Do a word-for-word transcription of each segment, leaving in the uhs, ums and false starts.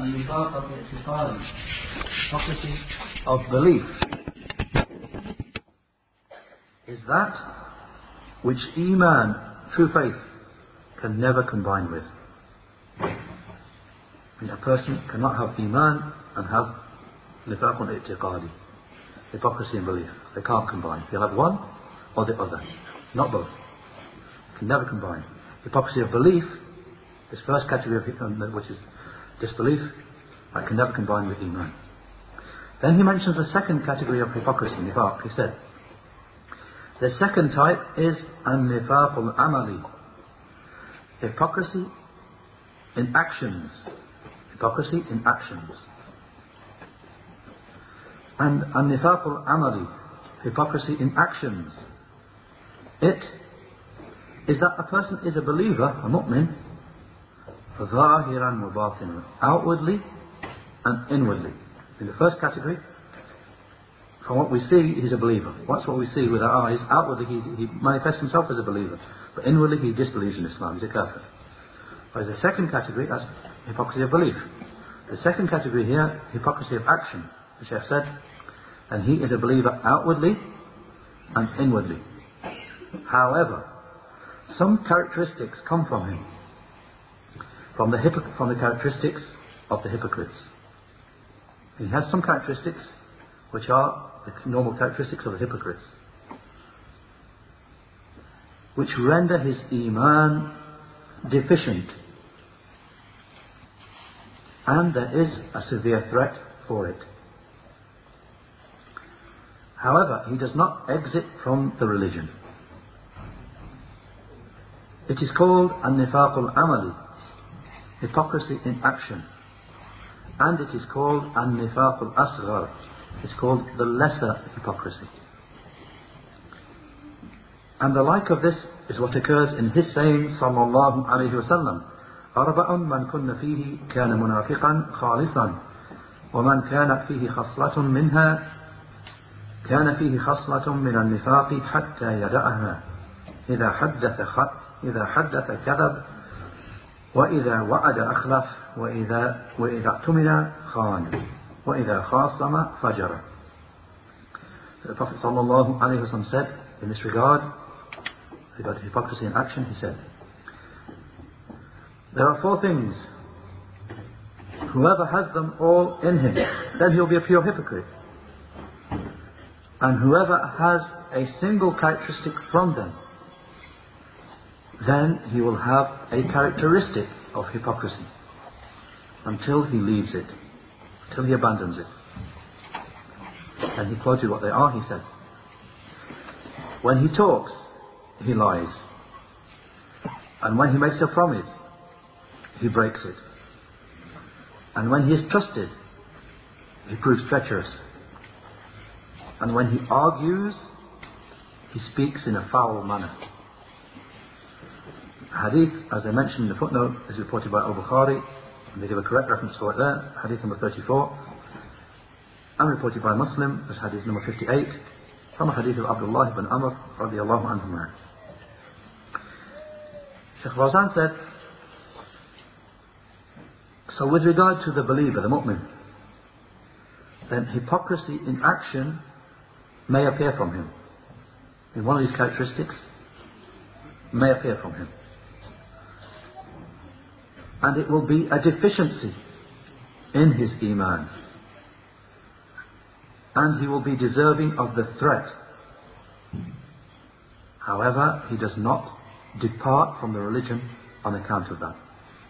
النفاق الاعتقادي, hypocrisy of belief, is that which Iman, true faith, can never combine with. And a person cannot have Iman and have nifaq al-i'tiqadi, hypocrisy and belief. They can't combine. You'll have one or the other, not both. Can never combine. Hypocrisy of belief, this first category of um, which is disbelief, that can never combine with Iman. Then he mentions the second category of hypocrisy, nifaq. He said, the second type is an-nifaq al-amali, hypocrisy in actions. Hypocrisy in actions. And an-nifaq al-amali, hypocrisy in actions. It is that a person is a believer, a mu'min, ظاهرا وباطنا, outwardly and inwardly. In the first category, from what we see, he's a believer. That's what we see with our eyes. Outwardly, he, he manifests himself as a believer, but inwardly, he disbelieves in Islam. He's a kafir. Whereas the second category, that's hypocrisy of belief. The second category here, hypocrisy of action. The Shaykh said, and he is a believer outwardly and inwardly. However, some characteristics come from him, from the, hypocr- from the characteristics of the hypocrites. He has some characteristics which are the normal characteristics of the hypocrites, which render his Iman deficient, and there is a severe threat for it. However, he does not exit from the religion. It is called an-nifaq al-amali, hypocrisy in action, and it is called an-nifaq al-asghar, it's called the lesser hypocrisy. And the like of this is what occurs in his saying sallallahu alayhi wa sallam, أربع من كن فيه كان منافقا خالصا ومن كان فيه خصلة منها كان فيه خصلة من النفاق حتى يدعها إذا حدث خ... إذا حدث كذب وإذا وعد أخلف وإذا وإذا اؤتمن خان وإذا خاصم فجر. The Prophet sallallahu alayhi wa sallam said in this regard, regarding hypocrisy in action, he said, there are four things. Whoever has them all in him, then he'll be a pure hypocrite. And whoever has a single characteristic from them, then he will have a characteristic of hypocrisy until he leaves it, until he abandons it. And he quoted what they are, he said, when he talks, he lies. And when he makes a promise, he breaks it. And when he is trusted, he proves treacherous. And when he argues, he speaks in a foul manner. Hadith, as I mentioned in the footnote, is reported by Al-Bukhari, and they give a correct reference for it there, hadith number thirty-four, and reported by Muslim as hadith number fifty-eight, from a hadith of Abdullah ibn Amr radiyallahu anhu. Shaykh Fawzan said, so with regard to the believer, the mu'min, then hypocrisy in action may appear from him. In one of these characteristics, may appear from him. And it will be a deficiency in his Iman. And he will be deserving of the threat. However, he does not depart from the religion on account of that.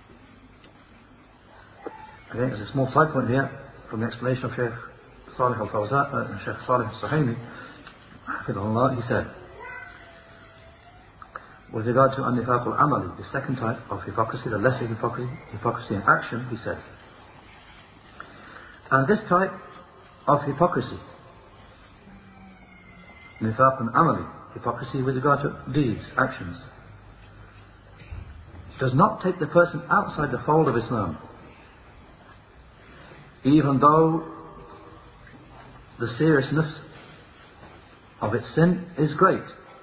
Okay, there's a small side point here from the explanation of Shaykh Salih al-Fawzan, uh, Shaykh Salih al-Suhaimi, Hafidhullah. He said, with regard to an-nifaq al-amali, the second type of hypocrisy, the lesser hypocrisy, hypocrisy in action, he said, and this type of hypocrisy, nifaq al-amali, hypocrisy with regard to deeds, actions, does not take the person outside the fold of Islam, even though the seriousness of its sin is great.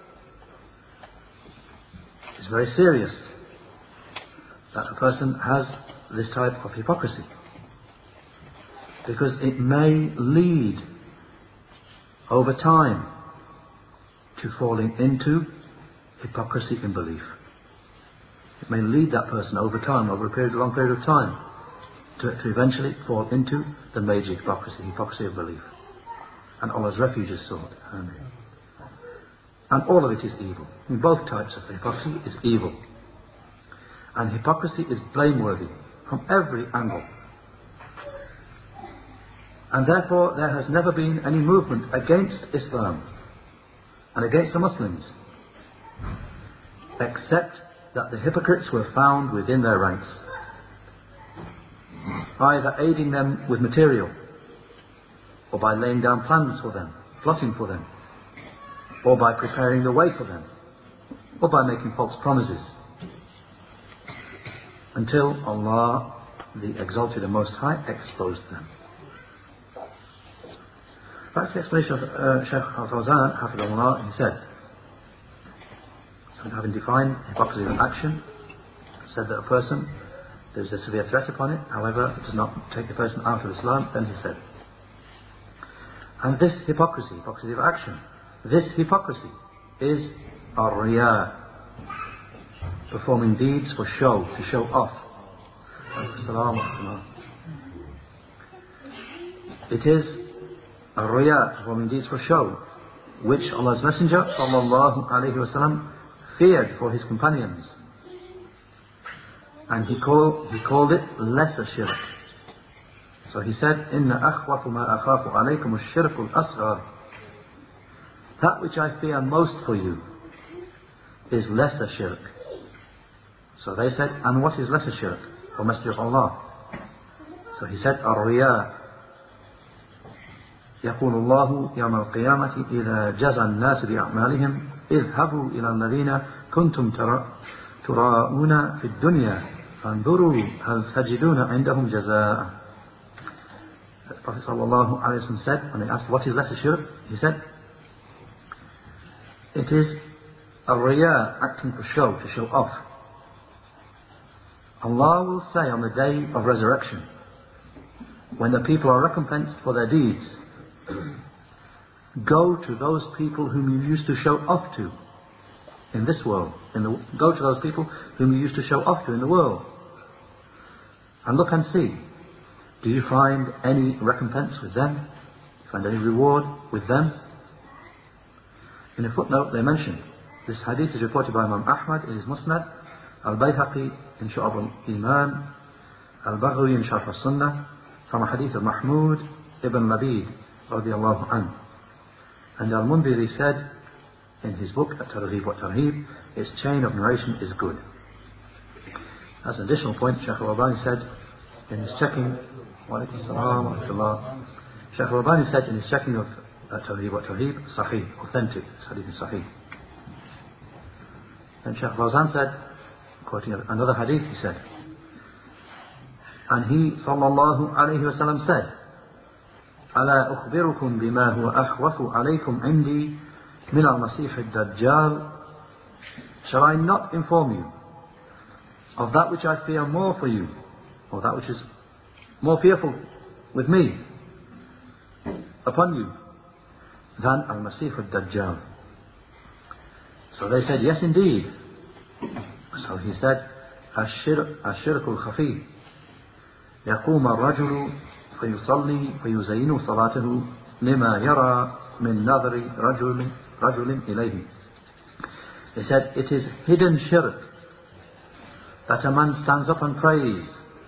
It's very serious that a person has this type of hypocrisy. because it may lead over time to falling into hypocrisy in belief. It may lead that person over time, over a period, a long period of time, to, to eventually fall into the major hypocrisy, hypocrisy of belief. And Allah's refuge is sought. Amen. And all of it is evil. I mean, both types of hypocrisy is evil. And hypocrisy is blameworthy from every angle. And therefore there has never been any movement against Islam and against the Muslims, except that the hypocrites were found within their ranks, either aiding them with material, or by laying down plans for them, plotting for them, or by preparing the way for them, or by making false promises, until Allah, the Exalted and Most High, exposed them. That's the explanation of uh, Shaykh Al-Fawzan, Hafidhullah. He said, so having defined hypocrisy of action, said that a person, there is a severe threat upon it, however, it does not take the person out of Islam, then he said, and this hypocrisy, hypocrisy of action, this hypocrisy is ar-riya, performing deeds for show, to show off. It is ar-riya, performing deeds for show, which Allah's Messenger sallallahu alayhi wa sallam feared for his companions. And he called, he called it lesser shirk. So he said, Inna akhwafu ma akhafu alaykum ash-shirku al-asghar. That which I fear most for you is lesser shirk. So they said, and what is lesser shirk, O Messenger of Allah? So he said, ar-riya. يقول الله يوم القيامة إذا جزى الناس بأعمالهم اذهبوا إلى الذين كنتم تراءون في الدنيا فانظروا هل تجدون عندهم جزاء. The Prophet ﷺ said, when they asked what is lesser shirk, he said, it is a riya, acting for show, to show off. Allah will say on the day of resurrection, when the people are recompensed for their deeds, go to those people whom you used to show off to in this world. In the, go to those people whom you used to show off to in the world. And look and see, do you find any recompense with them? Find any reward with them? In a footnote they mention, this hadith is reported by Imam Ahmad in his Musnad, Al-Bayhaqi in Shu'ab al-Iman, Al-Baghawi in Sharh al-Sunnah, from a hadith of Mahmud ibn Labid radiyallahu anhu. And Al-Mundhiri said in his book At-Targhib wa Tarhib, its chain of narration is good. As an additional point, Shaykh Al-Albani said in his checking, wa alaykum salam wa rahmatullah, Shaykh Al-Albani said in his checking of At-Targhib wa Tarhib, Sahih, authentic, this hadith is Sahih. And Shaykh Fawzan said, quoting another hadith, he said, and he sallallahu alayhi wa sallam said, ألا أخبركم بما هو أخوف عليكم عندي من المسيح الدجال. Shall I not inform you of that which I fear more for you, or that which is more fearful with me upon you than al-Masih al-Dajjal? So they said, yes indeed. So he said, الشرك الخفي يقوم الرجل فيصلي فيزين صلاته لما يرى من نظر رجل رجل إليه. He said, it is hidden shirk that a man stands up and prays,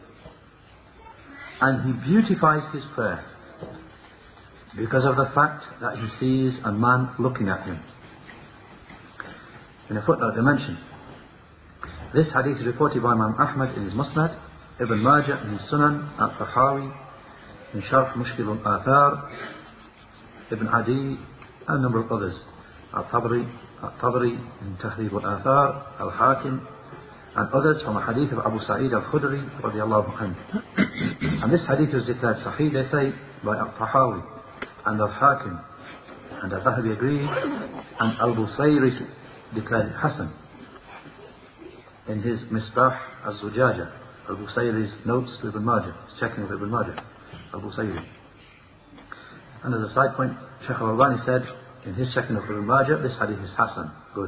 and he beautifies his prayer because of the fact that he sees a man looking at him. In a footnote they mention, this hadith is reported by Imam Ahmad in his Musnad, Ibn Majah in his Sunan, Al-Tahawi in Sharh Mushkil al-Athar, Ibn Adi, and a number of others, Al-Tabari, Al-Tabari in Tahrib al-Athar, Al-Hakim, and others from a hadith of Abu Sa'id al-Khudri radiyallahu anhu. And this hadith was declared Sahih, they say, by Al-Tahawi and Al-Hakim, and Al-Zahabi agreed, and Al-Busayri declared it Hasan in his Misbah al-Zujaja, Al-Busayri's notes to Ibn Majah, checking of Ibn Majah. Abu Sayyid. And as a side point, Shaykh al-Albani said in his checking of Ibn Majah, this hadith is Hasan, good.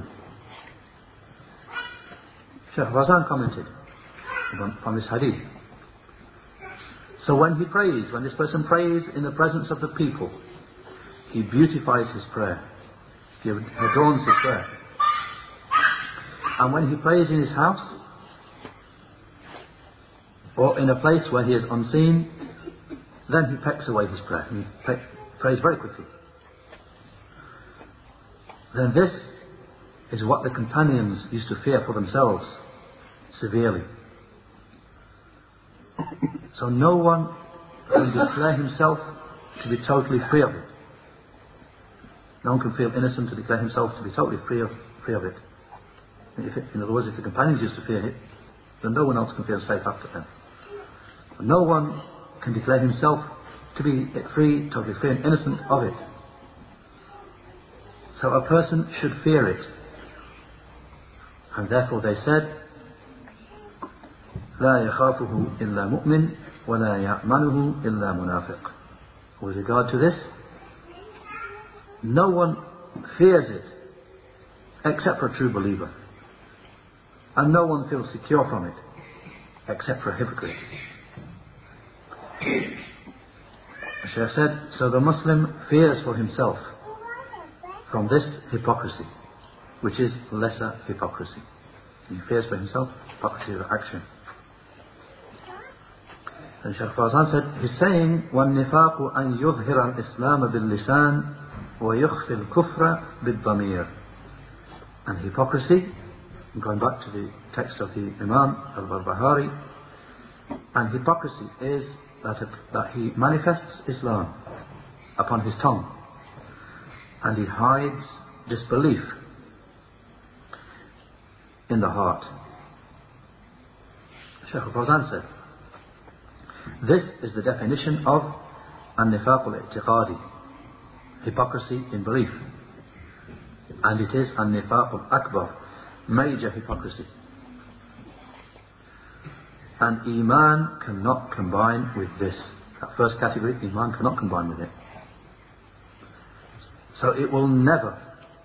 Shaykh Fawzan commented from this hadith. So when he prays, when this person prays in the presence of the people, he beautifies his prayer. He adorns his prayer. And when he prays in his house, or in a place where he is unseen, then he pecks away his prayer. He pe- prays very quickly. Then this is what the companions used to fear for themselves severely. So no one can declare himself to be totally free of it. No one can feel innocent to declare himself to be totally free of, free of it. If it. In other words, if the companions used to fear it, then no one else can feel safe after them. No one can declare himself to be free, totally free and innocent of it. So a person should fear it. And therefore they said, لا يخافه إلا مؤمن ولا يأمنه إلا منافق. With regard to this, no one fears it except for a true believer. And no one feels secure from it except for a hypocrite. The Shaykh said, so the Muslim fears for himself from this hypocrisy, which is lesser hypocrisy. He fears for himself hypocrisy of action. And Shaykh Fawzan said, he's saying, وَالنِّفَاقُ أَن يُظْهِرَ الْإِسْلَامَ بِاللِّسَانِ وَيُخْفِ الْكُفْرَ بِالضَّمِيرِ. And hypocrisy, going back to the text of the Imam al-Barbahari, and hypocrisy is that, it, that he manifests Islam upon his tongue and he hides disbelief in the heart. Shaykh al-Fawzan said, this is the definition of an-nifaq al-i'tiqadi, hypocrisy in belief. And it is an-nifaq al-akbar, major hypocrisy. And Iman cannot combine with this. That first category, Iman cannot combine with it. So it will never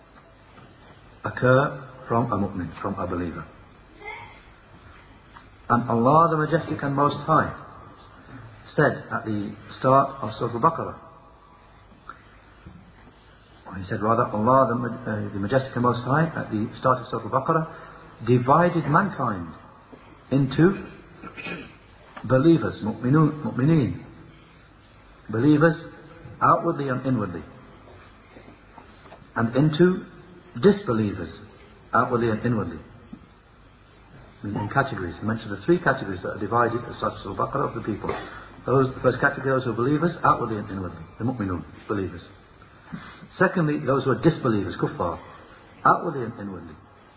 occur from a mu'min, from a believer. And Allah the Majestic and Most High said at the start of Surah Al-Baqarah, or he said rather, Allah the, uh, the Majestic and Most High at the start of Surah Al-Baqarah divided mankind into believers, mu'minun, mu'mineen, believers outwardly and inwardly, and into disbelievers outwardly and inwardly. In, in categories. He mentioned the three categories that are divided as such as Al-Baqarah of the people. Those, the first category, those who are believers outwardly and inwardly, the mu'minun, believers. Secondly, those who are disbelievers, kuffar, outwardly and inwardly.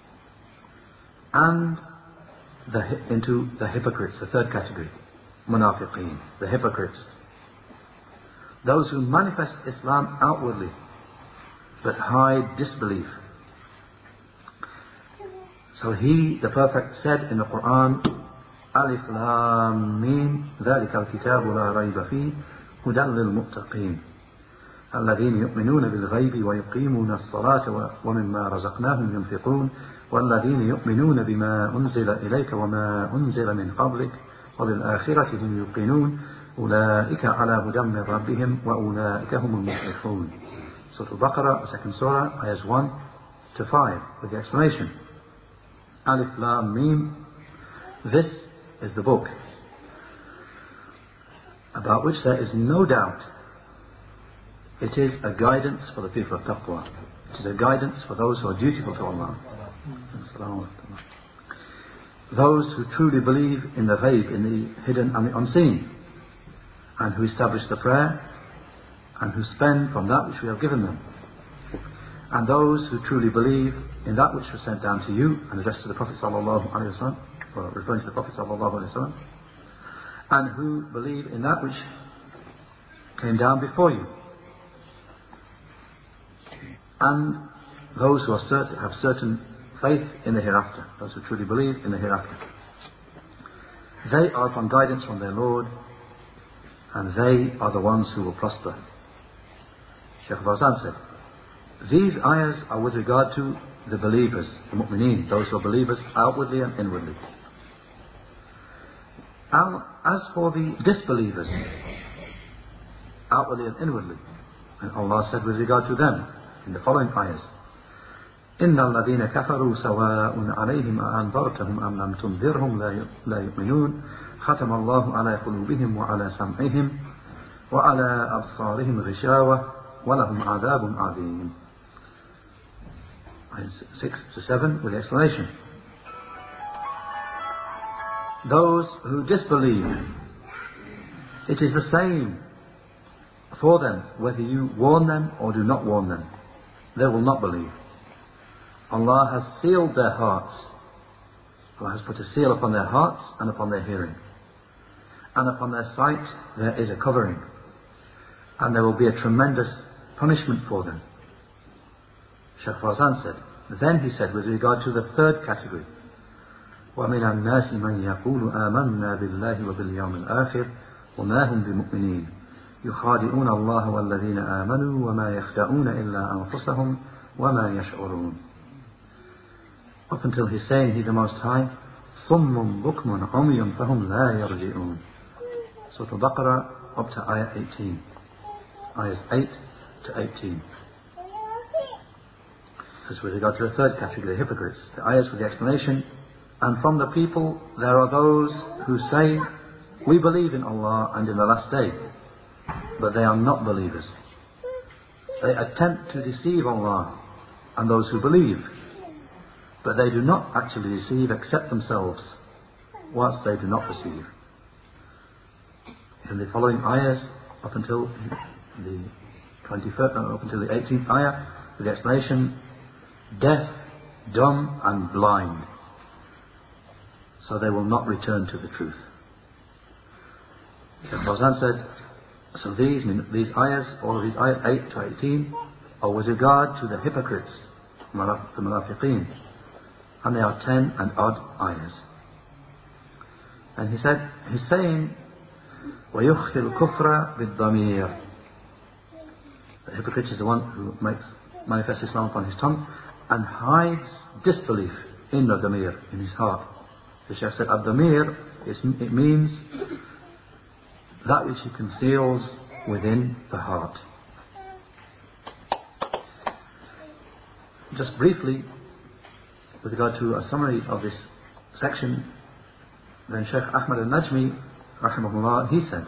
And the, into the hypocrites, the third category, munafiqeen, the hypocrites. Those who manifest Islam outwardly but hide disbelief. So he, the Prophet, said in the Quran, Alif Lam Mim, ذلك الكتاب لا ريب فيه هدى للمتقين الذين يؤمنون بالغيب ويقيمون الصلاة ومما رزقناهم ينفقون والذين يؤمنون بما أنزل إليك وما أنزل من قبلك وبالآخرة هم يوقنون أولئك على هدى من ربهم وأولئك هم المفلحون. Surah Al-Baqarah, second surah, ayahs one to five, with the explanation. Alif Lam Mim, this is the book about which there is no doubt. It is a guidance for the people of taqwa. It is a guidance for those who are dutiful to Allah. Those who truly believe in the ghaib, in the hidden and the unseen, and who establish the prayer, and who spend from that which we have given them. And those who truly believe in that which was sent down to you and addressed to the Prophet sallallahu alaihi wasallam, or referring to the Prophet sallallahu alaihi wasallam, and who believe in that which came down before you. And those who are certain, have certain faith in the hereafter, those who truly believe in the hereafter. They are upon guidance from their Lord, and they are the ones who will prosper. Shaykh Fawzan said, these ayahs are with regard to the believers, the mu'mineen, those who are believers outwardly and inwardly. As for the disbelievers, outwardly and inwardly, and Allah said with regard to them in the following ayahs, إِنَّ الَّذِينَ كَفَرُوا سَوَاءٌ عَلَيْهِمْ أَأَنذَرْتَهُمْ أَمْ لَمْ تُنذِرْهُمْ لَا يُؤْمِنُونَ ختم الله على قلوبهم وعلى سمعهم وعلى أبصارهم غشاوة وَلَهُمْ عَذَابٌ عَظِيمٌ. six to seven with the explanation. Those who disbelieve, it is the same for them whether you warn them or do not warn them. They will not believe. Allah has sealed their hearts. Allah has put a seal upon their hearts and upon their hearing. And upon their sight there is a covering. And there will be a tremendous punishment for them. Shaykh Fawzan said, then he said with regard to the third category, وَمِنَ النَّاسِ مَنْ يَقُولُ آمَنَّا بِاللَّهِ وَبِالْيَوْمِ الْآخِرِ وَمَا هُمْ بِمُؤْمِنِينَ يُخَادِعُونَ اللَّهَ وَالَّذِينَ آمَنُوا وَمَا يَخْدَعُونَ إِلَّا أَنفُسَهُمْ وَمَا يَشْعُرُونَ. Up until he's saying, He the Most High, صُمٌّ بُكْمٌ عُمْيٌ فَهُمْ لَا يَرْجِعُونَ. Surah Al-Baqarah up to ayah eighteen. Ayahs eight to eighteen. This is with regard to the third category, the hypocrites. The ayahs with the explanation. And from the people there are those who say, we believe in Allah and in the last day, but they are not believers. They attempt to deceive Allah and those who believe, but they do not actually deceive except themselves, whilst they do not perceive. In the following ayahs, up until the twenty-first, up until the eighteenth ayah, with the explanation, deaf, dumb and blind, so they will not return to the truth. Shaykh Fawzan said, so these, these ayahs, all of these ayahs, eight to eighteen, are with regard to the hypocrites, the munafiqeen, and they are ten and odd ayahs. And he said, he's saying, وَيُخْفِي الْكُفْرَ بِالضَّمِيرِ. The hypocrite is the one who makes manifest Islam upon his tongue and hides disbelief in the damir, in his heart. The Shaykh said, ad-damir, it means that which he conceals within the heart. Just briefly, with regard to a summary of this section, then Shaykh Ahmad al-Najmi, rahimahullah, he said,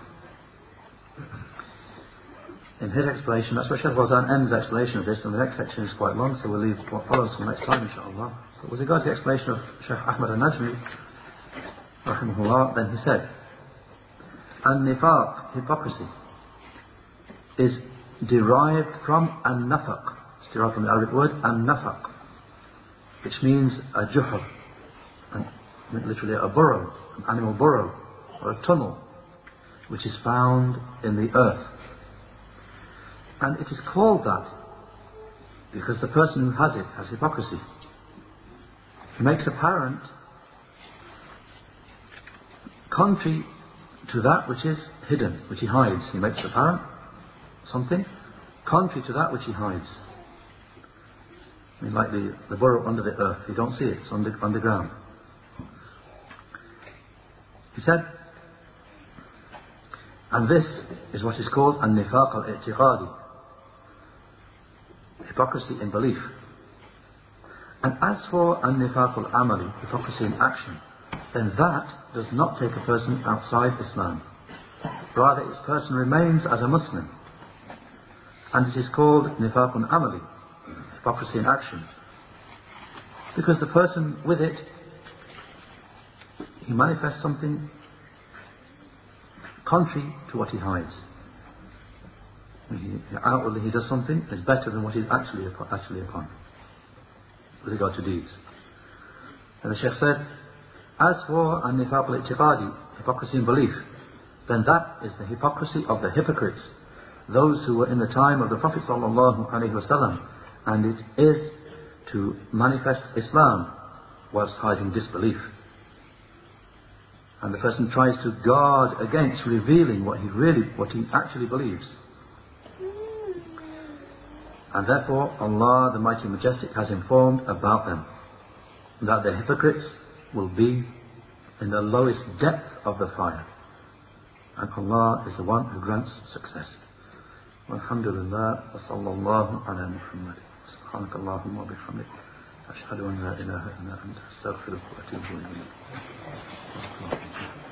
in his explanation, that's where Shaykh Fawzan ends the explanation of this, and the next section is quite long, so we'll leave what follows till next time, inshaAllah. So with regard to the explanation of Shaykh Ahmad al-Najmi, rahimahullah, then he said, An-nifaq, hypocrisy, is derived from an-nafaq. It's derived from the Arabic word an-nafaq, which means a juhur, literally a burrow, an animal burrow, or a tunnel, which is found in the earth. And it is called that because the person who has it has hypocrisy. He makes apparent, contrary to that which is hidden, which he hides. He makes apparent something contrary to that which he hides. I mean, like the, the burrow under the earth. You don't see it, it's under, underground. He said, and this is what is called an-nifaq al-i'tiqadi, hypocrisy in belief. And as for an-nifaq al-amali, hypocrisy in action, then that does not take a person outside Islam. Rather, its person remains as a Muslim. And it is called nifaqun amali, hypocrisy in action. Because the person with it, he manifests something contrary to what he hides. He, outwardly he does something that is better than what he's actually, actually upon, with regard to deeds. And the Shaykh said, as for an-nifaq al-i'tiqadi, hypocrisy in belief, then that is the hypocrisy of the hypocrites, those who were in the time of the Prophet sallallahu alaihi wasallam, and it is to manifest Islam whilst hiding disbelief. And the person tries to guard against revealing what he really, what he actually believes. And therefore Allah the Mighty Majestic has informed about them, that the hypocrites will be in the lowest depth of the fire. And Allah is the one who grants success. Alhamdulillah, wa sallallahu ala Muhammad. Subhanak Allahumma wa bihamdik. Ashhadu an la ilaha illa anta astaghfiruka wa atubu ilayk.